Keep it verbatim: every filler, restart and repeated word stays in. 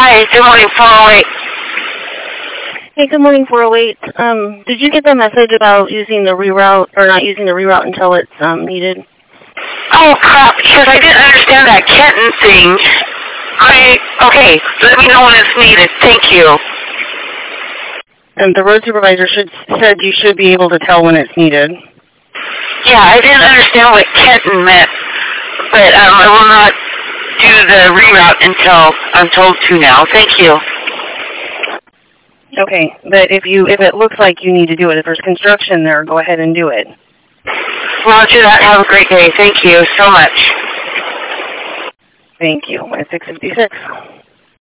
Hi, good morning, four oh eight. Hey, good morning, four oh eight. Um, did you get the message about using the reroute, or not using the reroute until it's um, needed? Oh, crap, because I didn't understand that Kenton thing. I, okay, let me know when it's needed. Thank you. And the road supervisor should said you should be able to tell when it's needed. Yeah, I didn't understand what Kenton meant, but um, I will not do the reroute until I'm told to now. Thank you. Okay, but if you if it looks like you need to do it, if there's construction there, go ahead and do it. Roger that. Have a great day. Thank you so much. Thank you. At six fifty-six.